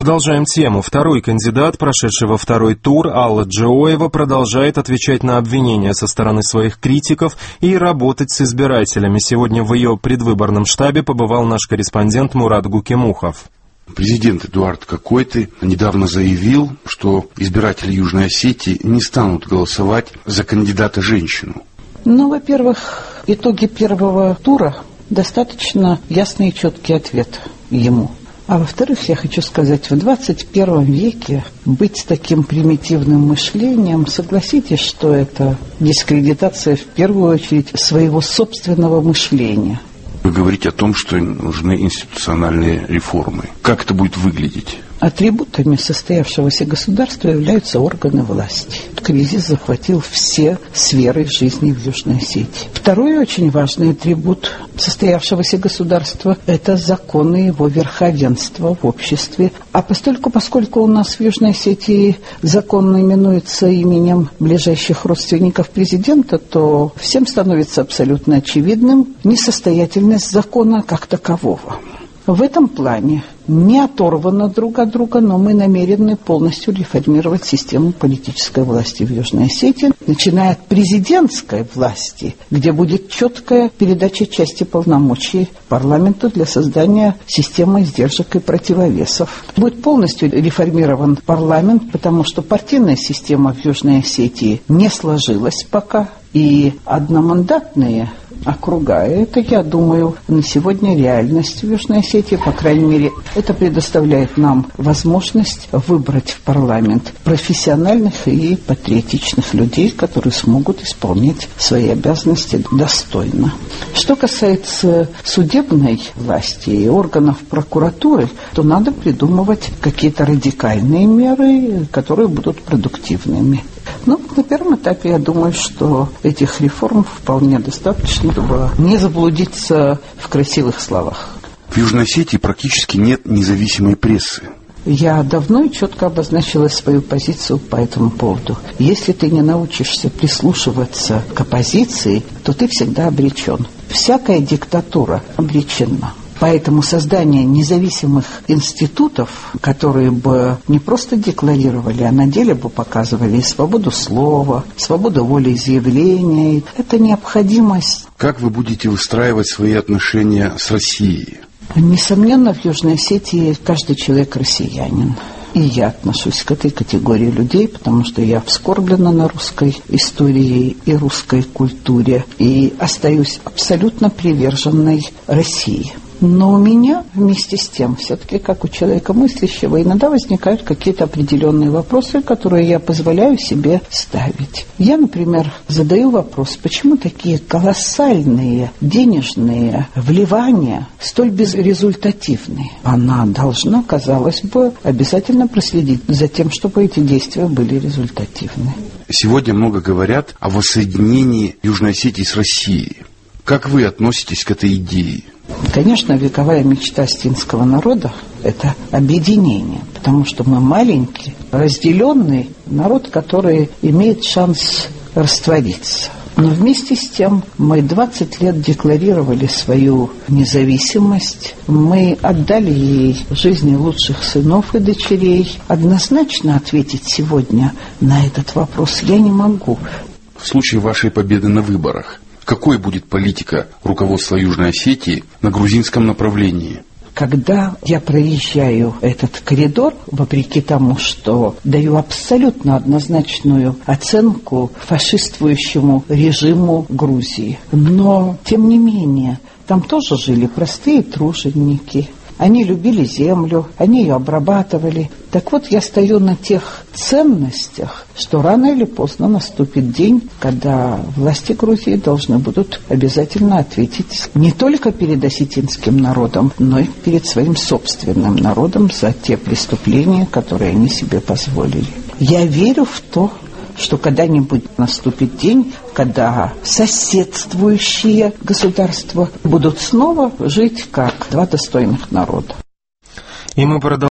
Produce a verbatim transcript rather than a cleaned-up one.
Продолжаем тему. Второй кандидат, прошедший во второй тур, Алла Джеоева, продолжает отвечать на обвинения со стороны своих критиков и работать с избирателями. Сегодня в ее предвыборном штабе побывал наш корреспондент Мурат Гукемухов. Президент Эдуард Какойты недавно заявил, что избиратели Южной Осетии не станут голосовать за кандидата-женщину. Ну, во-первых, итоги первого тура достаточно ясный и четкий ответ ему. А во-вторых, я хочу сказать, в двадцать первом веке быть с таким примитивным мышлением, согласитесь, что это дискредитация в первую очередь своего собственного мышления. Вы говорите о том, что нужны институциональные реформы. Как это будет выглядеть? Атрибутами состоявшегося государства являются органы власти. Кризис захватил все сферы жизни в Южной Осетии. Второй очень важный атрибут состоявшегося государства – это законы его верховенства в обществе. А постольку, поскольку у нас в Южной Осетии закон именуется именем ближайших родственников президента, то всем становится абсолютно очевидным несостоятельность закона как такового. В этом плане не оторвано друг от друга, но мы намерены полностью реформировать систему политической власти в Южной Осетии, начиная от президентской власти, где будет четкая передача части полномочий парламенту для создания системы сдержек и противовесов. Будет полностью реформирован парламент, потому что партийная система в Южной Осетии не сложилась пока, и одномандатные округа. Это, я думаю, на сегодня реальность в Южной Осетии. По крайней мере, это предоставляет нам возможность выбрать в парламент профессиональных и патриотичных людей, которые смогут исполнять свои обязанности достойно. Что касается судебной власти и органов прокуратуры, то надо придумывать какие-то радикальные меры, которые будут продуктивными. Ну, на первом этапе, я думаю, что этих реформ вполне достаточно, чтобы не заблудиться в красивых словах. В Южной Осетии практически нет независимой прессы. Я давно и четко обозначила свою позицию по этому поводу. Если ты не научишься прислушиваться к оппозиции, то ты всегда обречен. Всякая диктатура обречена. Поэтому создание независимых институтов, которые бы не просто декларировали, а на деле бы показывали и свободу слова, свободу волеизъявления, это необходимость. Как вы будете выстраивать свои отношения с Россией? Несомненно, в Южной Осетии каждый человек россиянин. И я отношусь к этой категории людей, потому что я вскорблена на русской истории и русской культуре, и остаюсь абсолютно приверженной России. Но у меня вместе с тем, все-таки как у человека мыслящего, иногда возникают какие-то определенные вопросы, которые я позволяю себе ставить. Я, например, задаю вопрос, почему такие колоссальные денежные вливания столь безрезультативные? Она должна, казалось бы, обязательно проследить за тем, чтобы эти действия были результативны. Сегодня много говорят о воссоединении Южной Осетии с Россией. Как вы относитесь к этой идее? Конечно, вековая мечта остинского народа – это объединение, потому что мы маленький, разделенный народ, который имеет шанс раствориться. Но вместе с тем мы двадцать лет декларировали свою независимость, мы отдали ей жизни лучших сынов и дочерей. Однозначно ответить сегодня на этот вопрос я не могу. В случае вашей победы на выборах, какой будет политика руководства Южной Осетии на грузинском направлении? Когда я проезжаю этот коридор, вопреки тому, что даю абсолютно однозначную оценку фашистующему режиму Грузии, но, тем не менее, там тоже жили простые труженики. Они любили землю, они ее обрабатывали. Так вот, я стою на тех ценностях, что рано или поздно наступит день, когда власти Грузии должны будут обязательно ответить не только перед осетинским народом, но и перед своим собственным народом за те преступления, которые они себе позволили. Я верю в то, что когда-нибудь наступит день, когда соседствующие государства будут снова жить как два достойных народа. И мы продолжаем.